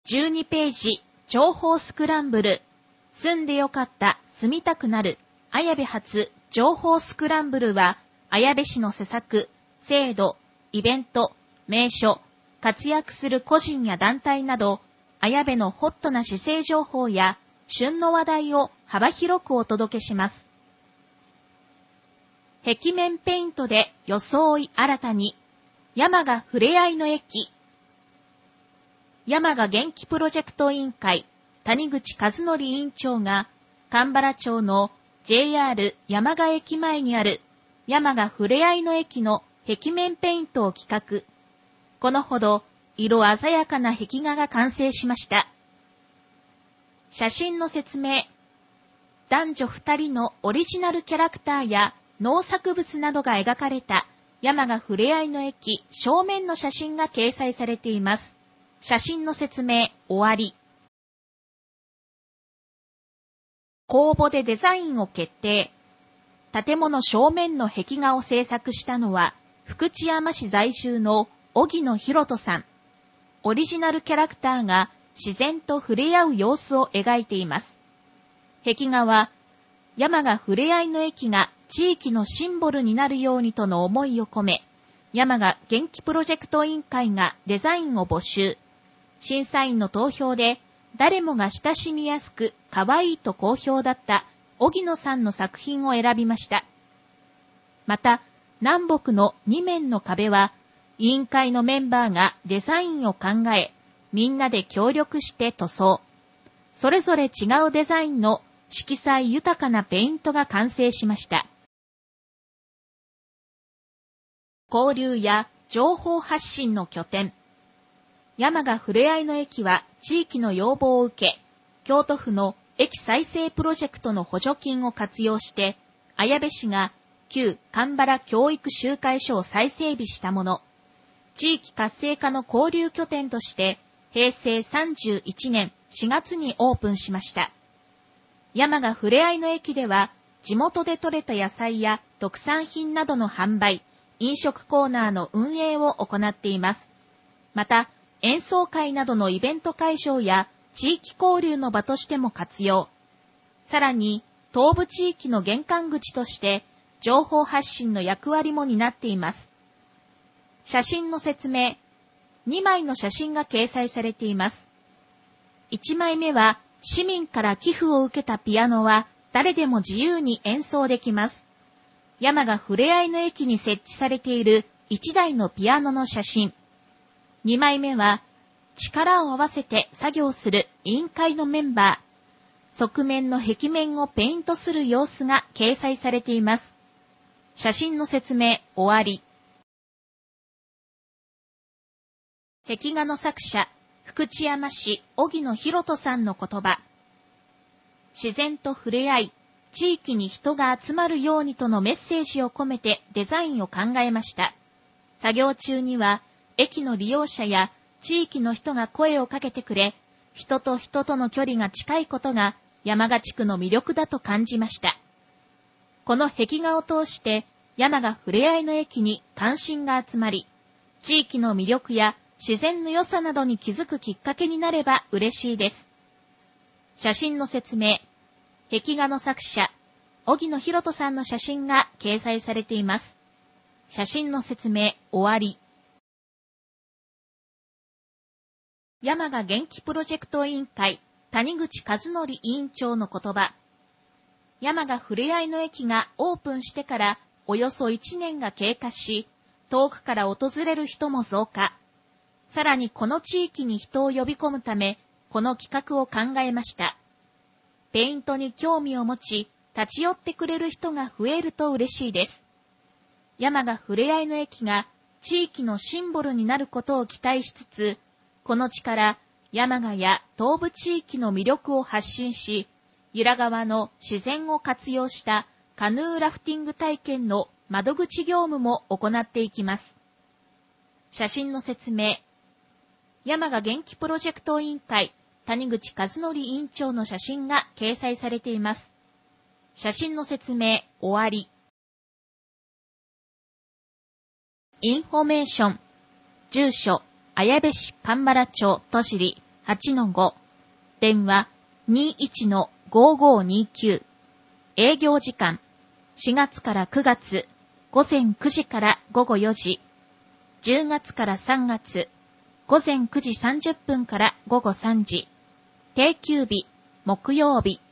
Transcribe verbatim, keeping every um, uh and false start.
じゅうにページ、情報スクランブル。住んでよかった、住みたくなる。綾部発情報スクランブルは、綾部市の施策、制度、イベント、名所、活躍する個人や団体など、綾部のホットな市政情報や、旬の話題を幅広くお届けします。壁面ペイントで装い新たに、山賀ふれあいの駅。山賀元気プロジェクト委員会、谷口和則委員長が、蒲原町の ジェイアール 山賀駅前にある山賀ふれあいの駅の壁面ペイントを企画。このほど、色鮮やかな壁画が完成しました。写真の説明。男女二人のオリジナルキャラクターや農作物などが描かれた山賀ふれあいの駅正面の写真が掲載されています。写真の説明終わり。公募でデザインを決定。建物正面の壁画を制作したのは福知山市在住の荻野博人さん。オリジナルキャラクターが自然と触れ合う様子を描いています。壁画は山賀ふれあいの駅が地域のシンボルになるようにとの思いを込め、山賀元気プロジェクト委員会がデザインを募集。審査員の投票で誰もが親しみやすく可愛いと好評だった荻野さんの作品を選びました。また、南北のに面の壁は委員会のメンバーがデザインを考え、みんなで協力して塗装。それぞれ違うデザインの色彩豊かなペイントが完成しました。交流や情報発信の拠点。山賀ふれあいの駅は地域の要望を受け、京都府の駅再生プロジェクトの補助金を活用して、綾部市が旧蒲原教育集会所を再整備したもの。地域活性化の交流拠点として、平成さんじゅういちねんしがつにオープンしました。山賀ふれあいの駅では、地元で採れた野菜や特産品などの販売、飲食コーナーの運営を行っています。また、演奏会などのイベント会場や地域交流の場としても活用。さらに、東部地域の玄関口として、情報発信の役割も担っています。写真の説明。にまいの写真が掲載されています。いちまいめは、市民から寄付を受けたピアノは誰でも自由に演奏できます。山賀ふれあいの駅に設置されているいちだいのピアノの写真。にまいめは、力を合わせて作業する委員会のメンバー。側面の壁面をペイントする様子が掲載されています。写真の説明終わり。壁画の作者、福知山市荻野博人さんの言葉。自然と触れ合い、地域に人が集まるようにとのメッセージを込めてデザインを考えました。作業中には、駅の利用者や地域の人が声をかけてくれ、人と人との距離が近いことが山賀地区の魅力だと感じました。この壁画を通して山賀ふれあいの駅に関心が集まり、地域の魅力や自然の良さなどに気づくきっかけになれば嬉しいです。写真の説明。壁画の作者、荻野博人さんの写真が掲載されています。写真の説明終わり。山賀元気プロジェクト委員会、谷口和則委員長の言葉。山賀ふれあいの駅がオープンしてからおよそいちねんが経過し、遠くから訪れる人も増加。さらにこの地域に人を呼び込むため、この企画を考えました。ペイントに興味を持ち、立ち寄ってくれる人が増えると嬉しいです。山賀ふれあいの駅が地域のシンボルになることを期待しつつ、この地から山賀や東部地域の魅力を発信し、由良川の自然を活用したカヌーラフティング体験の窓口業務も行っていきます。写真の説明。山賀元気プロジェクト委員会、谷口和則委員長の写真が掲載されています。写真の説明終わり。インフォメーション。住所、綾部市蒲原町戸尻はちのご、電話 にじゅういちのごーごーにーきゅう、営業時間しがつからくがつ午前くじから午後よじ、じゅうがつからさんがつ午前くじさんじゅっぷんから午後さんじ、定休日木曜日